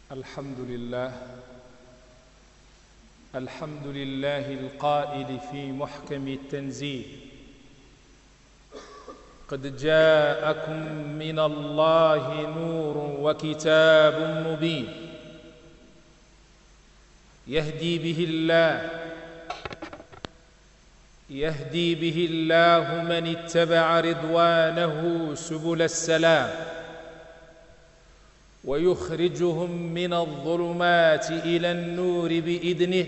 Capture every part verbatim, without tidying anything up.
الحمد لله الحمد لله القائل في محكم التنزيل: قد جاءكم من الله نور وكتاب مبين يهدي به الله يهدي به الله من اتبع رضوانه سبل السلام ويخرجهم من الظلمات إلى النور بإذنه.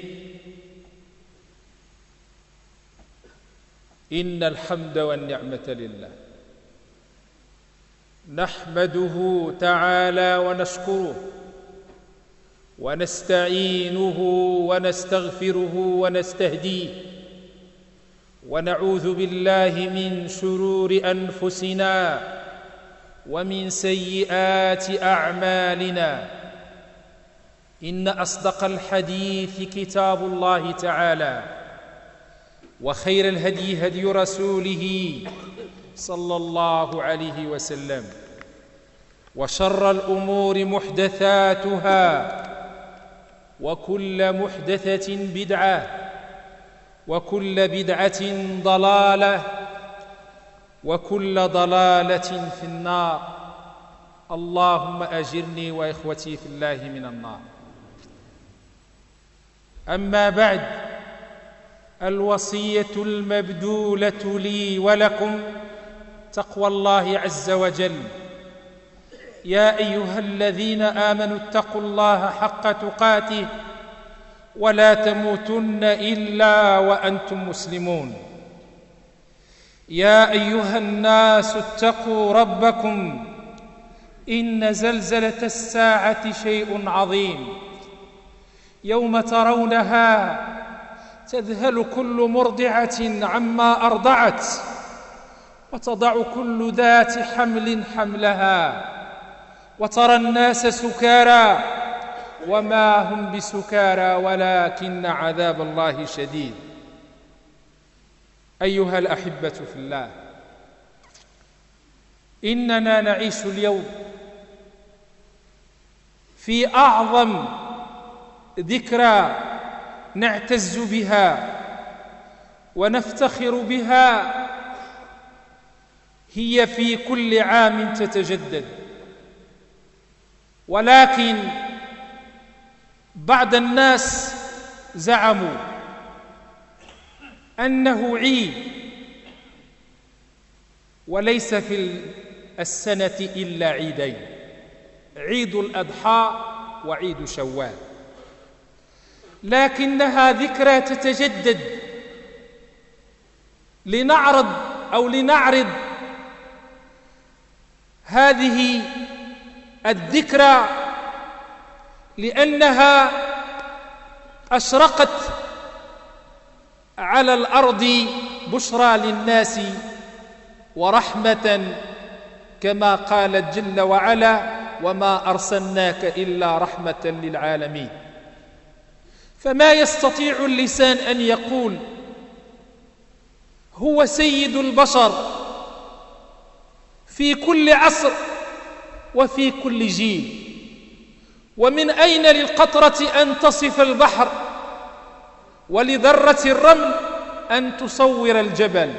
إن الحمد والنعمة لله، نحمده تعالى ونشكره ونستعينه ونستغفره ونستهديه، ونعوذ بالله من شرور أنفسنا ومن سيئات أعمالنا. إن أصدق الحديث كتاب الله تعالى، وخير الهدي هدي رسوله صلى الله عليه وسلم، وشر الأمور محدثاتها، وكل محدثة بدعة، وكل بدعة ضلالة، وكل ضلالة في النار. اللهم أجرني وإخوتي في الله من النار. أما بعد، الوصية المبذولة لي ولكم تقوى الله عز وجل. يا أيها الذين آمنوا اتقوا الله حق تقاته ولا تموتن إلا وأنتم مسلمون. يا أيها الناس اتقوا ربكم، إن زلزلة الساعة شيء عظيم، يوم ترونها تذهل كل مرضعة عما أرضعت، وتضع كل ذات حمل حملها، وترى الناس سكارى وما هم بسكارى ولكن عذاب الله شديد. أيها الأحبة في الله، إننا نعيش اليوم في أعظم ذكرى نعتز بها ونفتخر بها، هي في كل عام تتجدد، ولكن بعض الناس زعموا أنه عيد، وليس في السنة إلا عيدين: عيد الأضحى وعيد شوال، لكنها ذكرى تتجدد لنعرض أو لنعرض هذه الذكرى، لأنها أشرقت على الأرض بشرى للناس ورحمة، كما قال جل وعلا: وما أرسلناك إلا رحمة للعالمين. فما يستطيع اللسان أن يقول هو سيد البشر في كل عصر وفي كل جيل. ومن أين للقطرة أن تصف البحر، ولذرة الرمل أن تصور الجبل،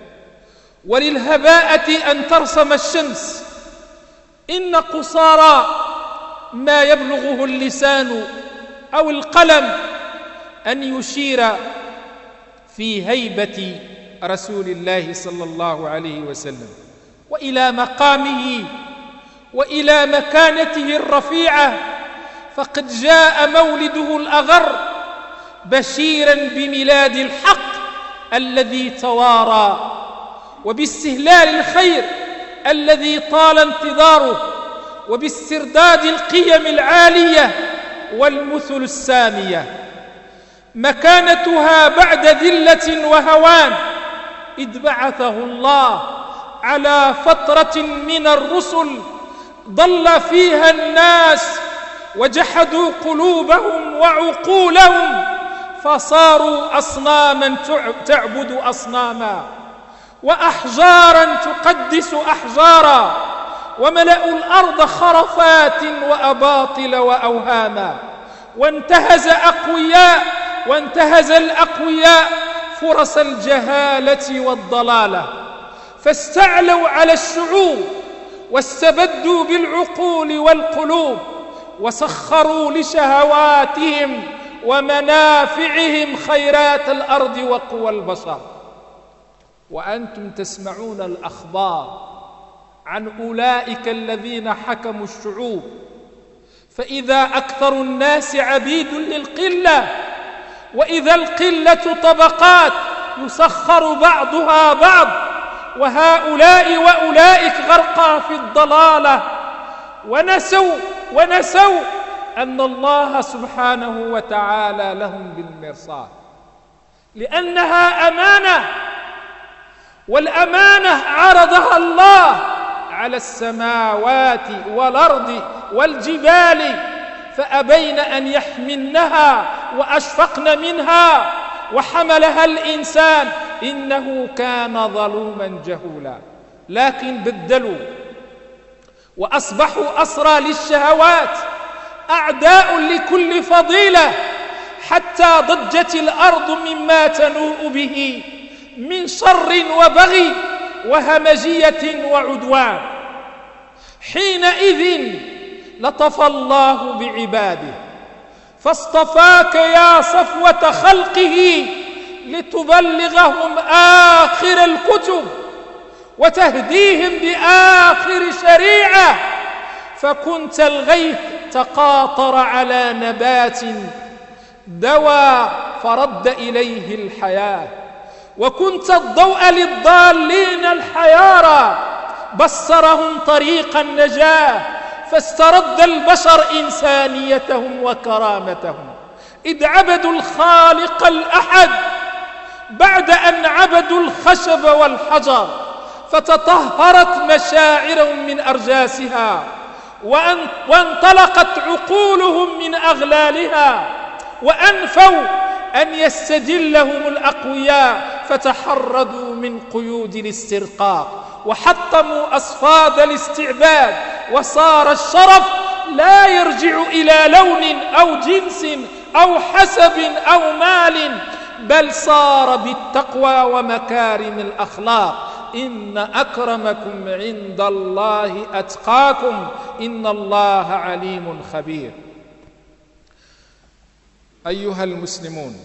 وللهباءة أن ترسم الشمس؟ إن قصارى ما يبلغه اللسان أو القلم أن يشير في هيبة رسول الله صلى الله عليه وسلم، وإلى مقامه وإلى مكانته الرفيعة. فقد جاء مولده الأغر بشيرا بميلاد الحق الذي توارى، وباستهلال الخير الذي طال انتظاره، وباسترداد القيم العالية والمثل السامية. مكانتها بعد ذلة وهوان، إذ بعثه الله على فترة من الرسل ضل فيها الناس وجحدوا قلوبهم وعقولهم، فصاروا أصناما تعبد أصناما، وأحجارا تقدس أحجارا، وملأوا الأرض خرفات وأباطل وأوهاما، وانتهز أقوياء وانتهز الأقوياء فرص الجهالة والضلالة، فاستعلوا على الشعوب واستبدوا بالعقول والقلوب، وسخروا لشهواتهم ومنافعهم خيرات الأرض وقوى البشر. وأنتم تسمعون الأخبار عن أولئك الذين حكموا الشعوب، فإذا أكثر الناس عبيد للقلة، وإذا القلة طبقات يسخر بعضها بعض، وهؤلاء وأولئك غرقا في الضلالة، ونسوا ونسوا أن الله سبحانه وتعالى لهم بالمرصاد، لأنها أمانة، والأمانة عرضها الله على السماوات والأرض والجبال، فأبين أن يحملنها وأشفقن منها، وحملها الإنسان إنه كان ظلوما جهولا. لكن بدلوا وأصبحوا أسرى للشهوات، أعداء لكل فضيلة، حتى ضجت الأرض مما تنوء به من شر وبغي وهمجية وعدوان. حينئذ لطف الله بعباده، فاصطفاك يا صفوة خلقه لتبلغهم آخر الكتب وتهديهم بآخر شريعة، فكنت الغيث تقاطر على نبات دوى فرد إليه الحياة، وكنت الضوء للضالين الحيارى بصرهم طريق النجاة، فاسترد البشر إنسانيتهم وكرامتهم، إذ عبدوا الخالق الأحد بعد أن عبدوا الخشب والحجر، فتطهرت مشاعرهم من أرجاسها، وانطلقت عقولهم من أغلالها، وأنفوا أن يستجلهم الأقوياء، فتحرضوا من قيود الاسترقاق، وحطموا أصفاد الاستعباد، وصار الشرف لا يرجع إلى لون أو جنس أو حسب أو مال، بل صار بالتقوى ومكارم الأخلاق. إن أكرمكم عند الله أتقاكم إن الله عليم خبير. أيها المسلمون،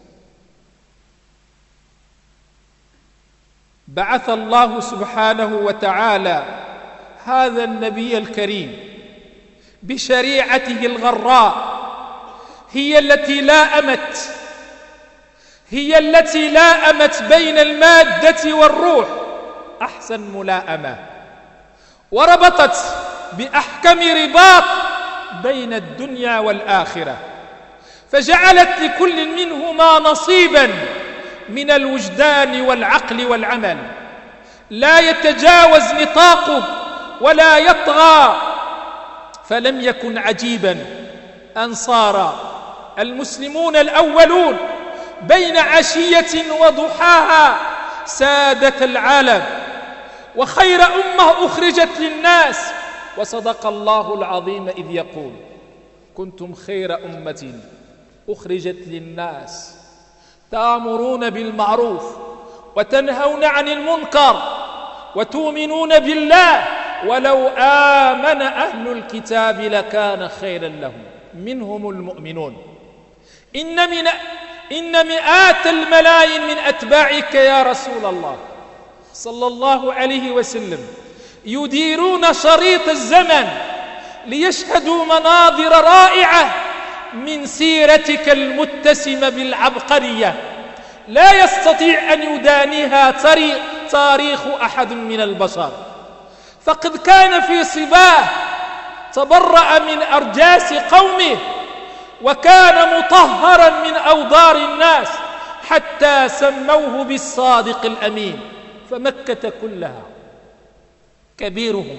بعث الله سبحانه وتعالى هذا النبي الكريم بشريعته الغراء، هي التي لائمت هي التي لائمت بين المادة والروح أحسن ملائمة، وربطت بأحكم رباط بين الدنيا والآخرة، فجعلت لكل منهما نصيبا من الوجدان والعقل والعمل، لا يتجاوز نطاقه ولا يطغى. فلم يكن عجيبا أن صار المسلمون الأولون بين عشية وضحاها سادة العالم وخير أمة أخرجت للناس. وصدق الله العظيم إذ يقول: كنتم خير أمة أخرجت للناس تأمرون بالمعروف وتنهون عن المنكر وتؤمنون بالله ولو آمن أهل الكتاب لكان خيرا لهم منهم المؤمنون. إن من إن مئات الملايين من أتباعك يا رسول الله صلى الله عليه وسلم يديرون شريط الزمن ليشهدوا مناظر رائعة من سيرتك المتسمة بالعبقرية لا يستطيع أن يدانيها تاريخ أحد من البشر. فقد كان في صباه تبرأ من أرجاس قومه، وكان مطهرا من أوضار الناس، حتى سموه بالصادق الأمين. فمكة كلها كبيرهم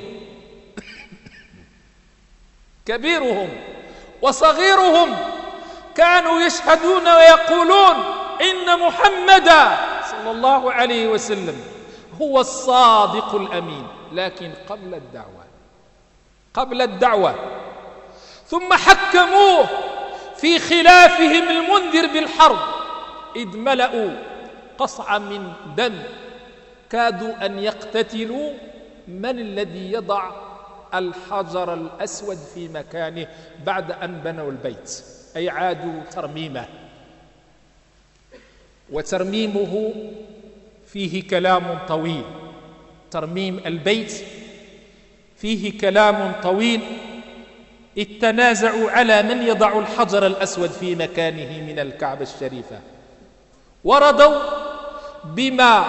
كبيرهم وصغيرهم كانوا يشهدون ويقولون إن محمدا صلى الله عليه وسلم هو الصادق الأمين. لكن قبل الدعوة قبل الدعوة، ثم حكموه في خلافهم المنذر بالحرب، إذ ملأوا قصعا من دم كادوا أن يقتتلوا من الذي يضع الحجر الأسود في مكانه بعد أن بنوا البيت، أي عادوا ترميمه. وترميمه فيه كلام طويل، ترميم البيت فيه كلام طويل، إذ تنازعوا على من يضع الحجر الأسود في مكانه من الكعبة الشريفة، ورضوا بما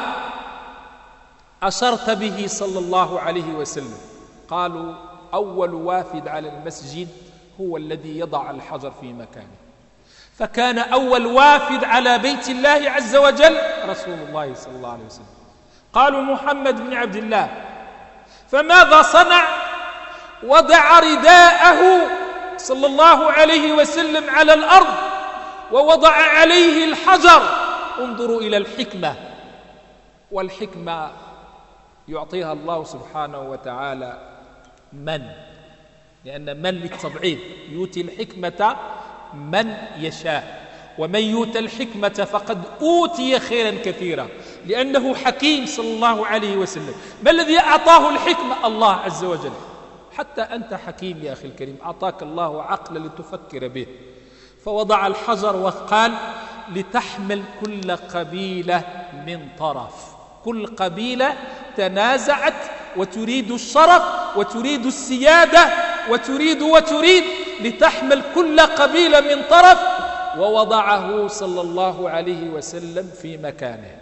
أشرت به صلى الله عليه وسلم. قالوا أول وافد على المسجد هو الذي يضع الحجر في مكانه، فكان أول وافد على بيت الله عز وجل رسول الله صلى الله عليه وسلم. قالوا محمد بن عبد الله، فماذا صنع؟ وضع رداءه صلى الله عليه وسلم على الأرض ووضع عليه الحجر. انظروا إلى الحكمة، والحكمة يعطيها الله سبحانه وتعالى من، لأن من للتبعيض، يؤتي الحكمة من يشاء، ومن يؤت الحكمة فقد أوتي خيرا كثيرا، لأنه حكيم صلى الله عليه وسلم. ما الذي أعطاه الحكمة؟ الله عز وجل. حتى أنت حكيم يا أخي الكريم، أعطاك الله عقلا لتفكر به، فوضع الحجر وقال لتحمل كل قبيلة من طرف. كل قبيلة تنازعت وتريد الشرف وتريد السيادة وتريد وتريد لتحمل كل قبيلة من طرف، ووضعه صلى الله عليه وسلم في مكانه،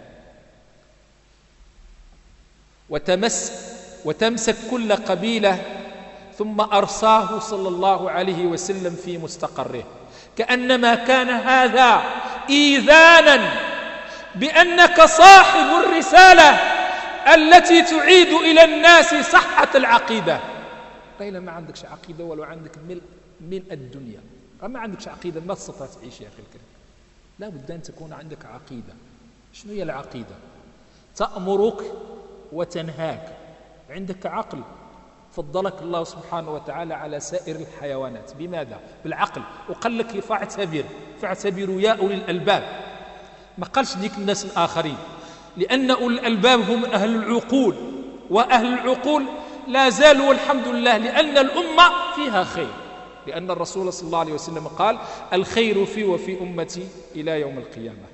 وتمس وتمسك كل قبيلة، ثم أرساه صلى الله عليه وسلم في مستقره، كأنما كان هذا إيذانا بأنك صاحب الرسالة التي تعيد إلى الناس صحة العقيدة. قيل ما عندكش عقيدة ولو عندك ملء من الدنيا، ما عندكش عقيدة ما تستطيع تعيش يا أخي الكريم. لا بد أن تكون عندك عقيدة. شنو هي العقيدة؟ تأمرك وتنهاك. عندك عقل فضلك الله سبحانه وتعالى على سائر الحيوانات. بماذا؟ بالعقل. وقال لك فاعتبر فاعتبروا يا أولي الألباب، ما قالش ديك الناس الآخرين، لأن أولي الألباب هم أهل العقول، وأهل العقول لا زالوا والحمد لله، لأن الأمة فيها خير، لأن الرسول صلى الله عليه وسلم قال الخير في وفي أمتي إلى يوم القيامة.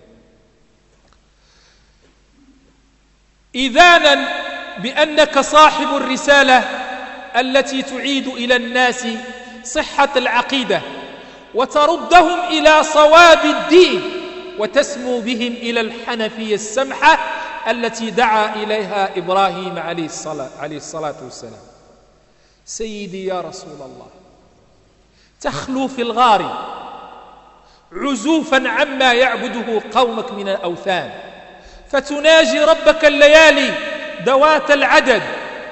إذانا بأنك صاحب الرسالة التي تعيد إلى الناس صحة العقيدة وتردهم إلى صواب الدين، وتسمو بهم إلى الحنفية السمحة التي دعا إليها إبراهيم عليه الصلاة, عليه الصلاة والسلام. سيدي يا رسول الله، تخلو في الغار عزوفا عما يعبده قومك من الأوثان، فتناجي ربك الليالي ذوات العدد،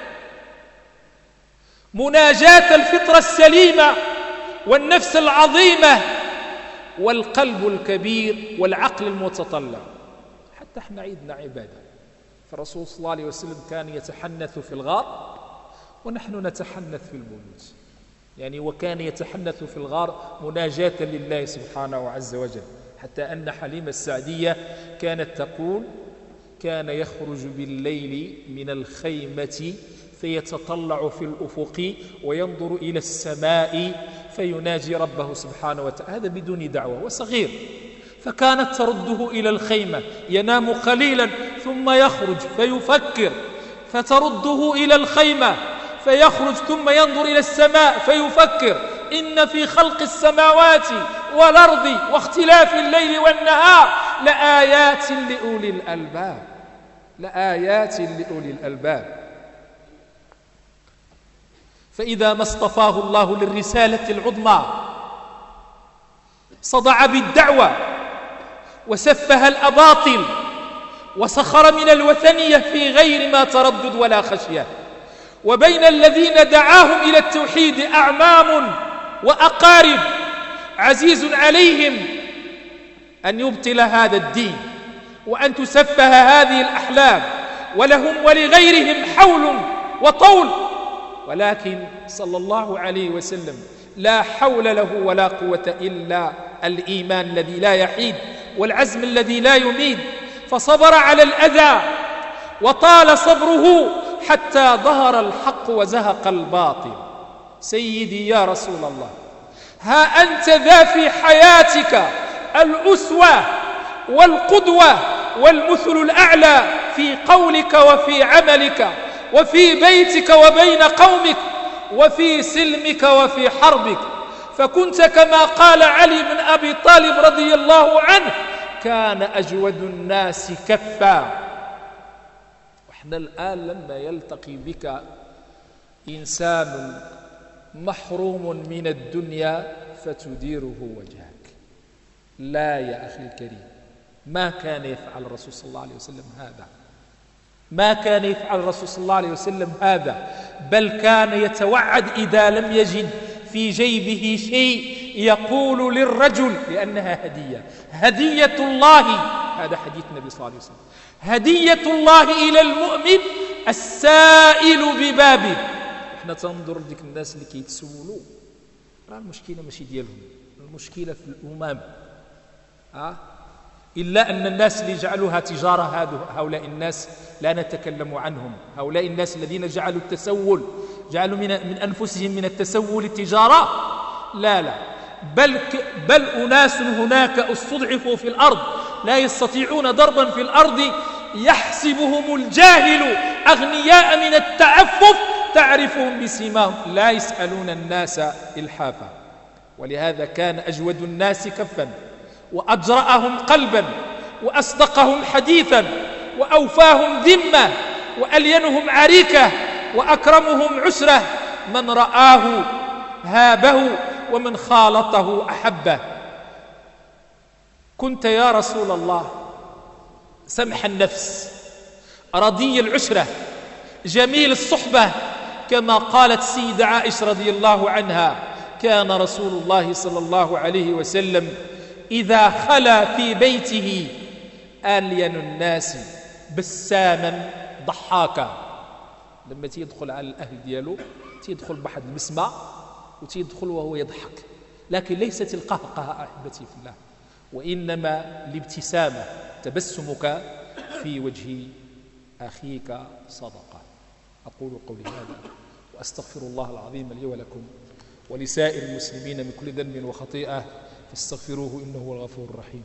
مناجاة الفطرة السليمة والنفس العظيمة والقلب الكبير والعقل المتطلع. حتى احنا عيدنا عبادة، فالرسول صلى الله عليه وسلم كان يتحنث في الغار ونحن نتحنث في البيوت، يعني وكان يتحنث في الغار مناجاة لله سبحانه عز وجل، حتى أن حليمة السعدية كانت تقول كان يخرج بالليل من الخيمة فيتطلع في الأفق وينظر إلى السماء فيناجي ربه سبحانه وتعالى، هذا بدون دعوة وصغير. فكانت ترده إلى الخيمة، ينام قليلا ثم يخرج فيفكر، فترده إلى الخيمة فيخرج ثم ينظر إلى السماء فيفكر. إن في خلق السماوات والأرض واختلاف الليل والنهار لآيات لأولي الألباب، لآيات لأولي الألباب. فإذا ما اصطفاه الله للرسالة العظمى صدع بالدعوة وسفه الأباطل وسخر من الوثنية في غير ما تردد ولا خشية. وبين الذين دعاهم إلى التوحيد أعمام وأقارب عزيز عليهم أن يبطل هذا الدين وأن تسفه هذه الأحلام، ولهم ولغيرهم حول وطول ولكن صلى الله عليه وسلم لا حول له ولا قوة إلا الإيمان الذي لا يحيد والعزم الذي لا يميد، فصبر على الأذى وطال صبره حتى ظهر الحق وزهق الباطل. سيدي يا رسول الله، ها أنت ذا في حياتك الأسوة والقدوة والمثل الأعلى في قولك وفي عملك وفي بيتك وبين قومك وفي سلمك وفي حربك، فكنت كما قال علي بن أبي طالب رضي الله عنه: كان أجود الناس كفا. وإحنا الآن لما يلتقي بك إنسان محروم من الدنيا فتديره وجهك، لا يا أخي الكريم، ما كان يفعل الرسول صلى الله عليه وسلم هذا، ما كان يفعل الرسول صلى الله عليه وسلم هذا، بل كان يتوعد إذا لم يجد في جيبه شيء يقول للرجل، لأنها هدية، هدية الله، هذا حديث النبي صلى الله عليه وسلم، هدية الله إلى المؤمن السائل ببابه. احنا تنظر لديك الناس اللي كيتسولوا، راه المشكلة ماشي ديالهم، المشكلة في الأمم. أه؟ إلا أن الناس اللي جعلوها تجارة، هؤلاء الناس لا نتكلم عنهم، هؤلاء الناس الذين جعلوا التسول، جعلوا من, من أنفسهم من التسول التجارة، لا لا بل, بل أناس هناك استضعفوا في الأرض لا يستطيعون ضربا في الأرض، يحسبهم الجاهل أغنياء من التعفف، تعرفهم بسيماهم، لا يسألون الناس إلحافا. ولهذا كان أجود الناس كفا، وأجرأهم قلبا، وأصدقهم حديثا، وأوفاهم ذمة، وألينهم عريكة، وأكرمهم عسرة، من رآه هابه ومن خالطه أحبه. كنت يا رسول الله سمح النفس، رضي العشرة، جميل الصحبة، كما قالت السيدة عائشة رضي الله عنها: كان رسول الله صلى الله عليه وسلم إذا خلا في بيته ألين الناس بساما ضحاكا. لما تيدخل على الأهل ديالو تيدخل بحد البسمة وتيدخل وهو يضحك، لكن ليست القهقه أحبتي في الله، وإنما الابتسامة، تبسمك في وجه أخيك صدقة. أقول قولي هذا وأستغفر الله العظيم لي ولكم ولسائر المسلمين من كل ذنب وخطيئة، فاستغفروه إنه هو الغفور الرحيم.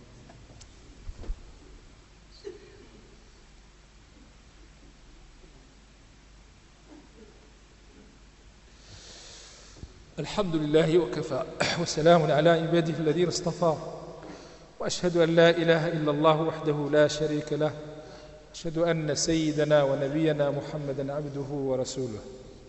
الحمد لله وكفى، وسلام على عباده الذين اصطفى، وأشهد أن لا إله إلا الله وحده لا شريك له، أشهد أن سيدنا ونبينا محمدا عبده ورسوله.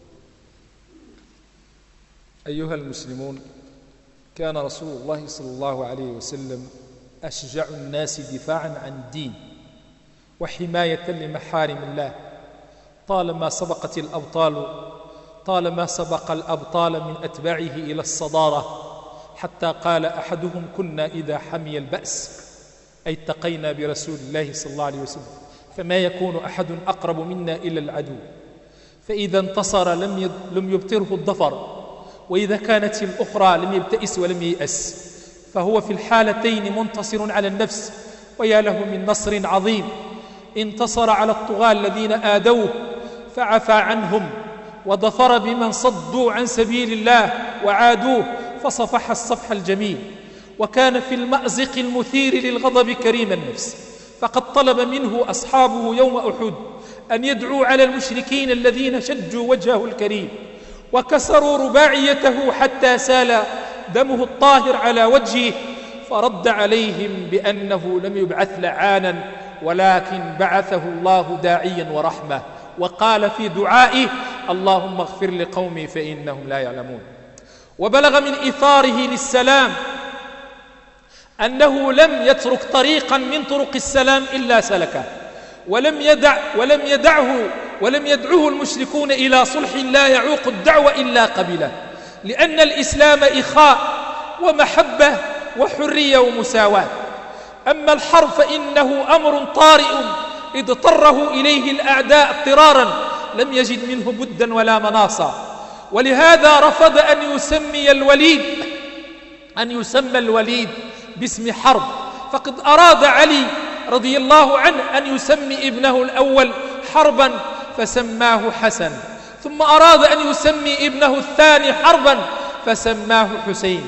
أيها المسلمون، كان رسول الله صلى الله عليه وسلم أشجع الناس دفاعا عن الدين وحماية لمحارم الله. طالما سبقت الأبطال طالما سبق الأبطال من أتباعه إلى الصدارة، حتى قال أحدهم: كنا إذا حمي البأس أي اتقينا برسول الله صلى الله عليه وسلم، فما يكون أحد أقرب منا إلى العدو، فإذا انتصر لم لم يبطره الظفر، وإذا كانت الأخرى لم يبتئس ولم ييأس، فهو في الحالتين منتصر على النفس، ويا له من نصر عظيم. انتصر على الطغاة الذين آذوه فعفى عنهم، وظفر بمن صدوا عن سبيل الله وعادوه فصفح الصفح الجميل. وكان في المأزق المثير للغضب كريم النفس، فقد طلب منه أصحابه يوم أحد أن يدعوا على المشركين الذين شجوا وجهه الكريم وكسروا رباعيته حتى سال دمه الطاهر على وجهه، فرد عليهم بأنه لم يبعث لعانا، ولكن بعثه الله داعيا ورحمة، وقال في دعائه: اللهم اغفر لقومي فإنهم لا يعلمون. وبلغ من إيثاره للسلام أنه لم يترك طريقا من طرق السلام إلا سلكه، ولم يدع ولم يدعه ولم يدعوه المشركون إلى صلح لا يعوق الدعوة إلا قبله، لأن الإسلام إخاء ومحبة وحرية ومساواة. أما الحرب فإنه أمر طارئ اضطره إليه الأعداء اضطرارا، لم يجد منه بدا ولا مناصا، ولهذا رفض أن يسمي الوليد أن يسمى الوليد باسم حرب، فقد أراد علي رضي الله عنه أن يسمي ابنه الأول حربا فسماه حسن، ثم أراد أن يسمي ابنه الثاني حربا فسماه حسين.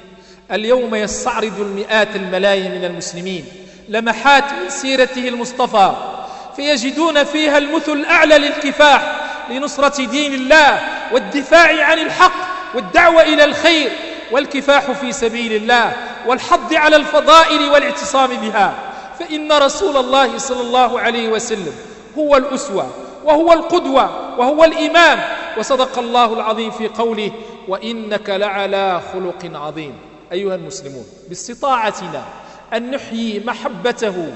اليوم يستعرض المئات الملايين من المسلمين لمحات من سيرته المصطفى، فيجدون فيها المثل الأعلى للكفاح لنصرة دين الله والدفاع عن الحق والدعوة إلى الخير والكفاح في سبيل الله والحض على الفضائل والاعتصام بها. فإن رسول الله صلى الله عليه وسلم هو الأسوة وهو القدوة وهو الإمام، وصدق الله العظيم في قوله: وإنك لعلى خلق عظيم. أيها المسلمون، باستطاعتنا أن نحيي محبته،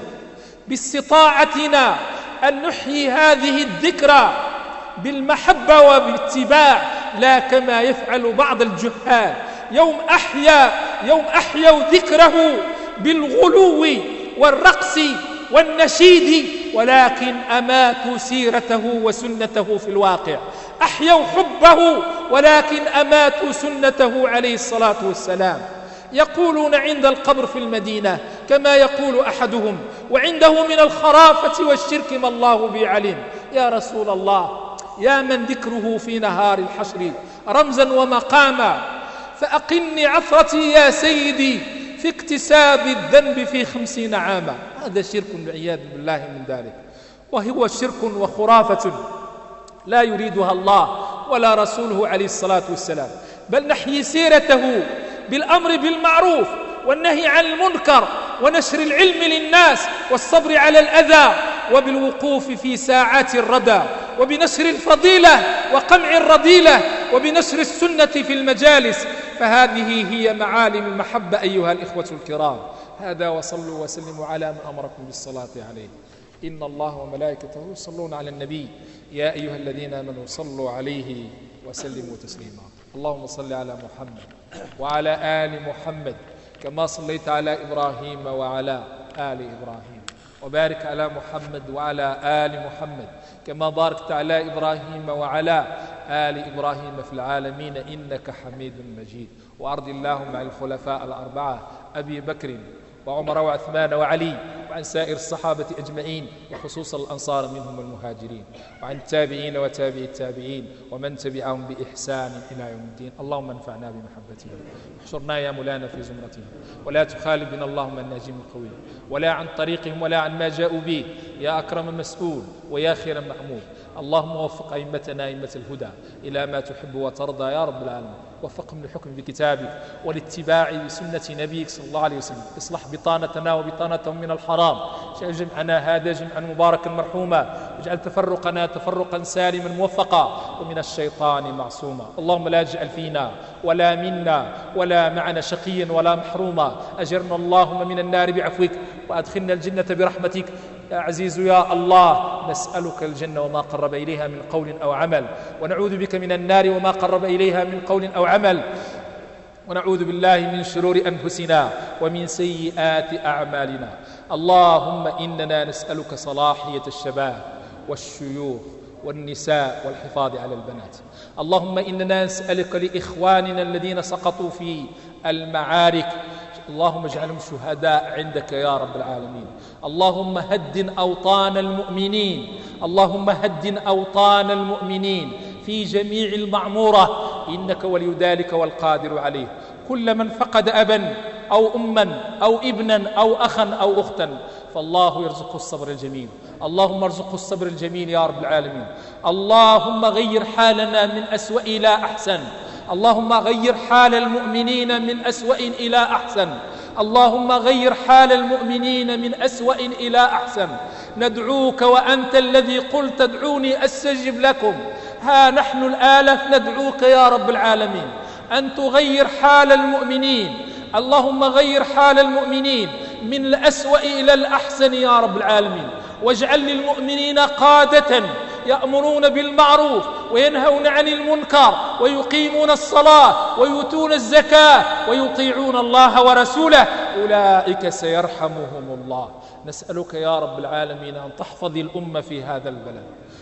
باستطاعتنا أن نحيي هذه الذكرى بالمحبة وبالاتباع، لا كما يفعل بعض الجهال يوم أحيا يوم أحيوا ذكره بالغلو والرقص والنشيد، ولكن أماتوا سيرته وسنته في الواقع. أحيوا حبه ولكن أماتوا سنته عليه الصلاة والسلام. يقولون عند القبر في المدينة كما يقول أحدهم: وعنده من الخرافة والشرك ما الله به عليم. يا رسول الله، يا من ذكره في نهار الحشر رمزا ومقاما، فأقني عثرتي يا سيدي في اكتساب الذنب في خمسين عاما. هذا شرك والعياذ بالله من ذلك، وهو شرك وخرافة لا يريدها الله ولا رسوله عليه الصلاة والسلام، بل نحيي سيرته بالأمر بالمعروف والنهي عن المنكر ونشر العلم للناس والصبر على الأذى وبالوقوف في ساعات الردى وبنشر الفضيلة وقمع الرذيلة وبنشر السنة في المجالس، فهذه هي معالم المحبة أيها الإخوة الكرام. هذا، وصلوا وسلموا على من أمركم بالصلاة عليه. إن الله وملائكته يصلون على النبي يا أيها الذين آمنوا صلوا عليه وسلموا تسليما. اللهم صل على محمد وعلى آل محمد كما صليت على إبراهيم وعلى آل إبراهيم، وبارك على محمد وعلى آل محمد كما باركت على إبراهيم وعلى آل إبراهيم في العالمين إنك حميد مجيد. وأرض اللهم عن الخلفاء الأربعة أبي بكر وعمر وعثمان وعلي، وعن سائر الصحابة أجمعين وخصوصا الأنصار منهم المهاجرين، وعن التابعين وتابعي التابعين ومن تبعهم بإحسان إلى يوم الدين. اللهم انفعنا بمحبتهم، احشرنا يا مولانا في زمرتهم، ولا تخالف بنا اللهم الناجم القوي ولا عن طريقهم ولا عن ما جاءوا به، يا أكرم مسؤول ويا خير محمود. اللهم وفق أئمتنا أئمة الهدى إلى ما تحب وترضى يا رب العالمين، وفقهم للحكم بكتابك والاتباع بسنة نبيك صلى الله عليه وسلم. اصلح بطانتنا وبطانتهم من الحرام، اجعل جمعنا هذا جمعا مباركا مرحوما، واجعل تفرقنا تفرقا سالما موفقا ومن الشيطان معصوما. اللهم لا تجعل فينا ولا منا ولا معنا شقيا ولا محروما. أجرنا اللهم من النار بعفوك وأدخلنا الجنة برحمتك يا عزيز يا الله. نسألك الجنة وما قرب إليها من قول أو عمل، ونعوذ بك من النار وما قرب إليها من قول أو عمل، ونعوذ بالله من شرور أنفسنا ومن سيئات أعمالنا. اللهم إننا نسألك صلاحية الشباب والشيوخ والنساء والحفاظ على البنات. اللهم إننا نسألك لإخواننا الذين سقطوا في المعارك، اللهم اجعلهم شهداء عندك يا رب العالمين. اللهم هدن أوطان المؤمنين، اللهم هدن أوطان المؤمنين في جميع المعمورة، إنك ولي ذلك والقادر عليه. كل من فقد أبا أو أما أو ابنا أو أخا أو أختا فالله يرزقه الصبر الجميل. اللهم ارزقه الصبر الجميل يا رب العالمين. اللهم غير حالنا من أسوأ إلى أحسن، اللهم غير حال المؤمنين من أسوأ إلى أحسن، اللهم غير حال المؤمنين من أسوأ إلى أحسن. ندعوك وأنت الذي قلت ادعوني أستجب لكم. ها نحن الآلف ندعوك يا رب العالمين أن تغير حال المؤمنين، اللهم غير حال المؤمنين من الأسوأ إلى الأحسن يا رب العالمين، واجعل للمؤمنين قادة يأمرون بالمعروف وينهون عن المنكر ويقيمون الصلاة ويؤتون الزكاة ويطيعون الله ورسوله، أولئك سيرحمهم الله. نسألك يا رب العالمين أن تحفظ الأمة في هذا البلد،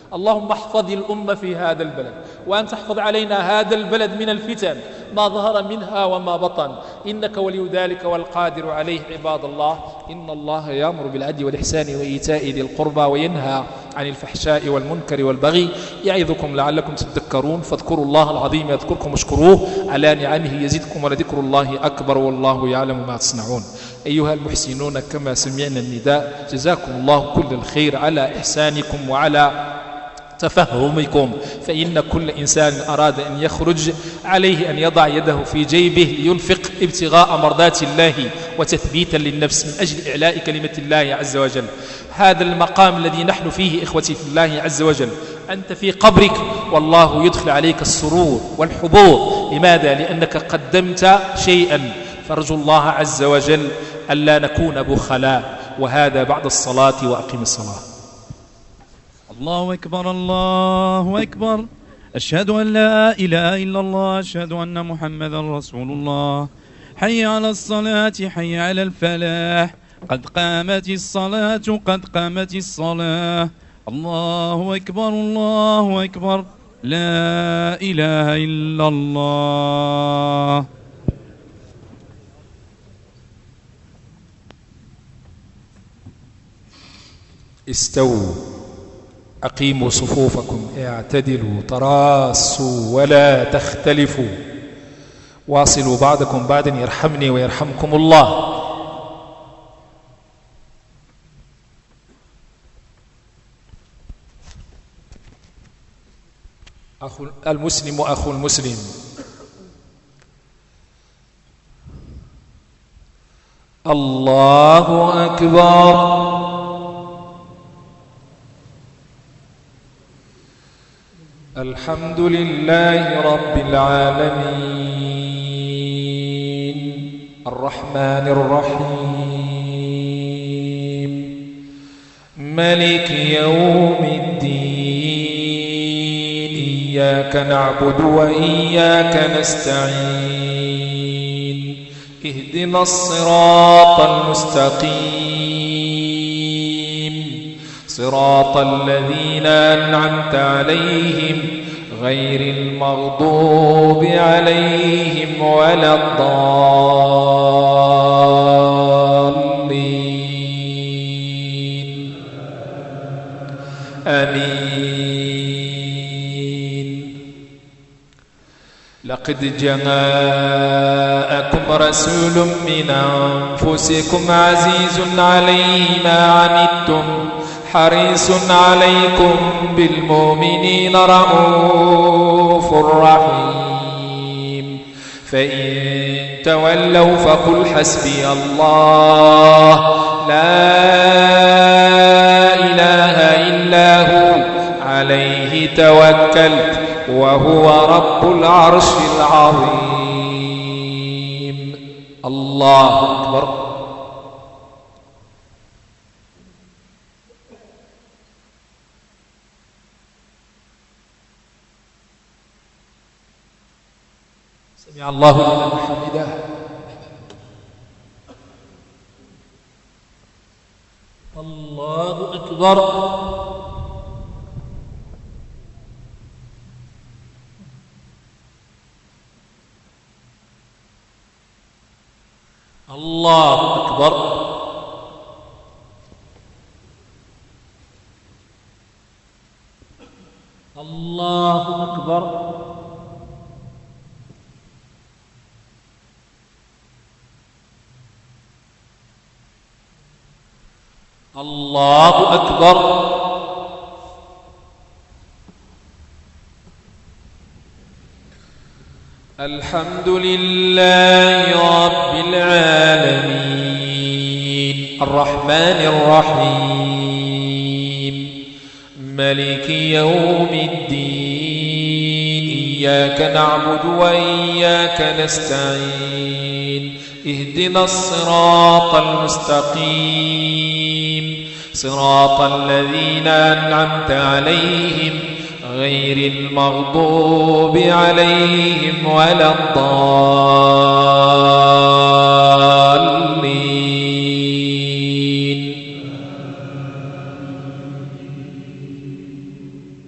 اللهم احفظ الأمة في هذا البلد، وأن تحفظ علينا هذا البلد من الفتن ما ظهر منها وما بطن، إنك ولي ذلك والقادر عليه. عباد الله، إن الله يأمر بالعدل والإحسان وإيتاء ذي القربى وينهى عن الفحشاء والمنكر والبغي يعظكم لعلكم تذكرون. فاذكروا الله العظيم يذكركم واشكروه على نعمه يزدكم ولذكر الله أكبر والله يعلم ما تصنعون. أيها المحسنون، كما سمعنا النداء، جزاكم الله كل الخير على إحسانكم وعلى تفهمكم، فإن كل إنسان أراد أن يخرج عليه أن يضع يده في جيبه لينفق ابتغاء مرضات الله وتثبيتا للنفس من أجل إعلاء كلمة الله عز وجل. هذا المقام الذي نحن فيه إخوتي في الله عز وجل، أنت في قبرك والله يدخل عليك السرور والحبور. لماذا؟ لأنك قدمت شيئا. فارجو الله عز وجل ألا نكون بخلاء. وهذا بعد الصلاة، وأقم الصلاة. الله أكبر، الله أكبر، أشهد أن لا إله إلا الله، أشهد أن محمدا رسول الله. حي على الصلاة، حي على الفلاح، قد قامت الصلاة، قد قامت الصلاة. الله أكبر، الله أكبر، لا إله إلا الله. استووا، أقيموا صفوفكم، اعتدلوا، تراصوا ولا تختلفوا، واصلوا بعضكم بعضا يرحمني ويرحمكم الله. أخو المسلم أخو المسلم. الله أكبر. الحمد لله رب العالمين، الرحمن الرحيم، ملك يوم الدين، إياك نعبد وإياك نستعين، اهدنا الصراط المستقيم، صراط الذين أنعمت عليهم غير المغضوب عليهم ولا الضالين. آمين. لقد جاءكم رسول من أنفسكم عزيز عليه ما عنتم حريص عليكم بالمؤمنين رؤوف رحيم. فإن تولوا فقل حسبي الله لا إله إلا هو عليه توكلت وهو رب العرش العظيم. الله أكبر. سمع الله لمن حمده. الله أكبر. الله أكبر. الله أكبر. الله أكبر. الحمد لله رب العالمين، الرحمن الرحيم، ملك يوم الدين، إياك نعبد وإياك نستعين، اهدنا الصراط المستقيم، صراط الذين أنعمت عليهم غير المغضوب عليهم ولا الضالين.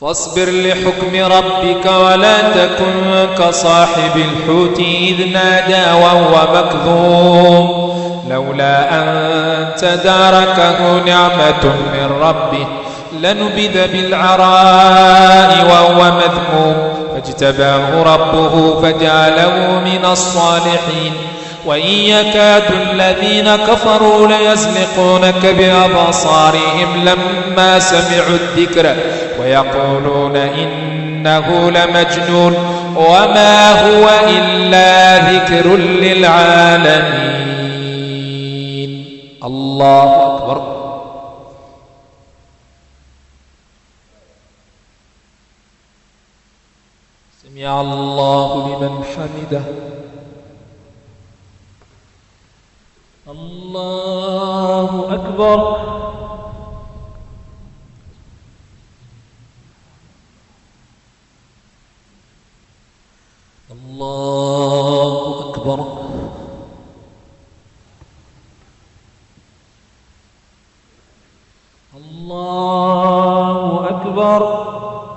فاصبر لحكم ربك ولا تكن كصاحب الحوت إذ نادى وهو مكظوم لولا أن تداركه نعمة من ربه لنبذ بالعراء وهو مذموم فاجتباه ربه فجعله من الصالحين وإن يكاد الذين كفروا ليزلقونك بأبصارهم لما سمعوا الذكر ويقولون إنه لمجنون وما هو إلا ذكر للعالمين. الله أكبر. سمع الله لمن حمده. الله أكبر. الله أكبر. الله أكبر.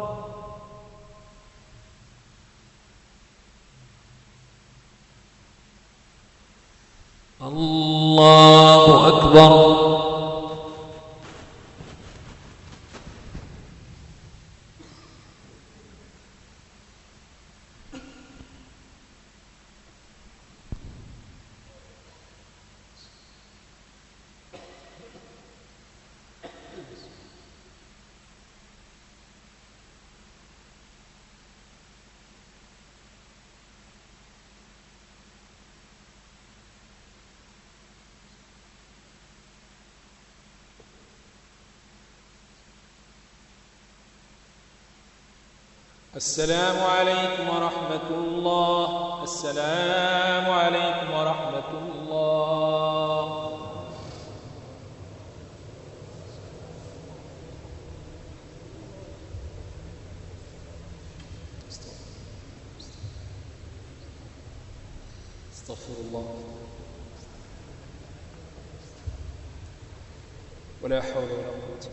الله أكبر. السلام عليكم ورحمة الله. السلام عليكم ورحمة الله. استغفر الله ولا حول ولا قوة.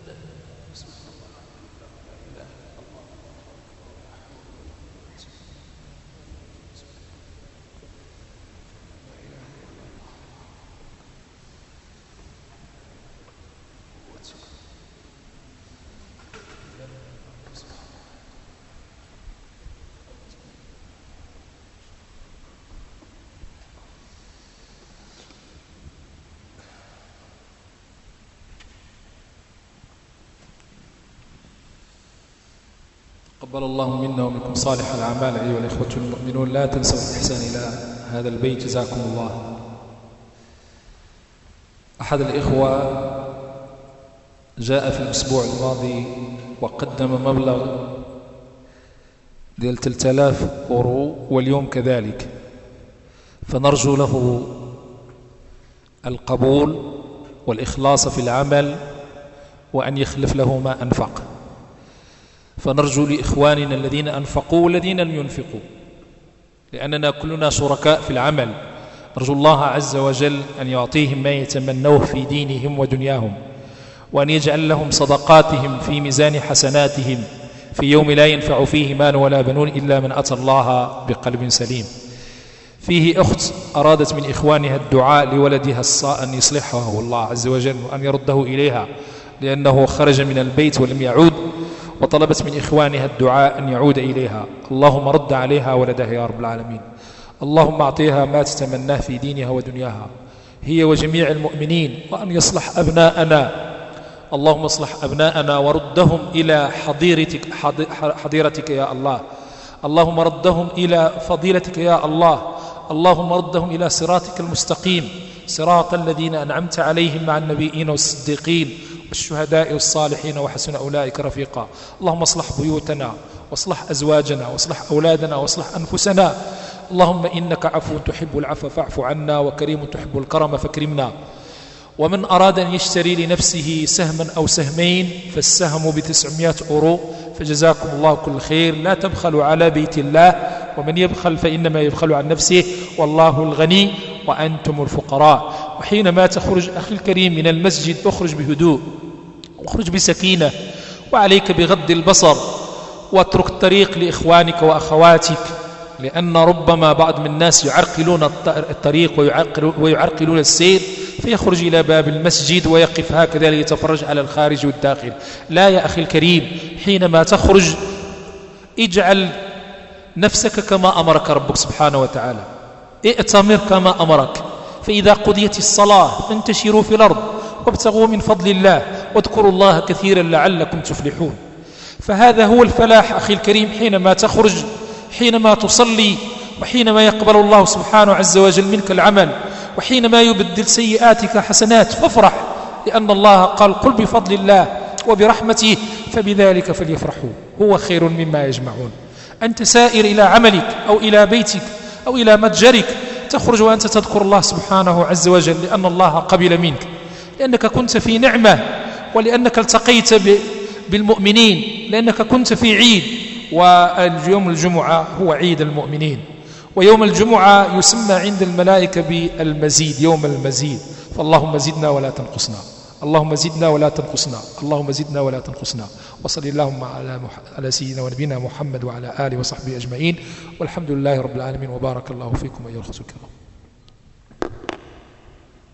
قبل الله منا ومنكم صالح الأعمال أيها الإخوة المؤمنون. لا تنسوا الإحسان إلى هذا البيت جزاكم الله. أحد الإخوة جاء في الأسبوع الماضي وقدم مبلغ ديال ثلاثة آلاف أورو واليوم كذلك، فنرجو له القبول والإخلاص في العمل وأن يخلف له ما أنفق. فنرجو لإخواننا الذين أنفقوا والذين لم ينفقوا، لأننا كلنا شركاء في العمل، نرجو الله عز وجل أن يعطيهم ما يتمنوه في دينهم ودنياهم، وأن يجعل لهم صدقاتهم في ميزان حسناتهم في يوم لا ينفع فيه مال ولا بنون إلا من أتى الله بقلب سليم. فيه أخت أرادت من إخوانها الدعاء لولدها الصاء أن يصلحه الله عز وجل وأن يرده إليها، لأنه خرج من البيت ولم يعود، وطلبت من إخوانها الدعاء أن يعود إليها. اللهم رد عليها ولدها يا رب العالمين. اللهم أعطيها ما تتمناه في دينها ودنياها هي وجميع المؤمنين، وأن يصلح أبناءنا. اللهم اصلح أبناءنا وردهم إلى حضيرتك, حضيرتك يا الله. اللهم ردهم إلى فضيلتك يا الله. اللهم ردهم إلى صراطك المستقيم، صراط الذين أنعمت عليهم مع النبيين والصديقين والشهداء والصالحين وحسن أولئك رفيقا. اللهم اصلح بيوتنا واصلح أزواجنا واصلح أولادنا واصلح أنفسنا. اللهم إنك عفو تحب العفو فاعف عنا، وكريم تحب الكرم فاكرمنا. ومن أراد أن يشتري لنفسه سهما أو سهمين فالسهم بتسعمائة أورو، فجزاكم الله كل خير. لا تبخلوا على بيت الله، ومن يبخل فإنما يبخل عن نفسه والله الغني وأنتم الفقراء. وحينما تخرج أخي الكريم من المسجد اخرج بهدوء، اخرج بسكينة، وعليك بغض البصر واترك الطريق لإخوانك وأخواتك، لأن ربما بعض من الناس يعرقلون الطريق ويعرقلون السير، فيخرج إلى باب المسجد ويقف هكذا ليتفرج على الخارج والداخل. لا يا أخي الكريم، حينما تخرج اجعل نفسك كما أمرك ربك سبحانه وتعالى، ائتمر كما أمرك. فإذا قضيت الصلاة فانتشروا في الأرض وابتغوا من فضل الله واذكروا الله كثيرا لعلكم تفلحون. فهذا هو الفلاح أخي الكريم، حينما تخرج، حينما تصلي، وحينما يقبل الله سبحانه عز وجل منك العمل، وحينما يبدل سيئاتك حسنات، فافرح، لأن الله قال قل بفضل الله وبرحمته فبذلك فليفرحوا هو خير مما يجمعون. أنت سائر إلى عملك أو إلى بيتك أو إلى متجرك، تخرج وأنت تذكر الله سبحانه عز وجل، لأن الله قبل منك، لأنك كنت في نعمة، ولأنك التقيت بالمؤمنين، لأنك كنت في عيد، ويوم الجمعة هو عيد المؤمنين، ويوم الجمعة يسمى عند الملائكة بالمزيد، يوم المزيد. فاللهم زدنا ولا تنقصنا، اللهم زدنا ولا تنقصنا، اللهم زدنا ولا تنقصنا. وصلي اللهم على على سيدنا ونبينا محمد وعلى آله وصحبه أجمعين، والحمد لله رب العالمين، وبارك الله فيكم أيها الأخوة الكرام.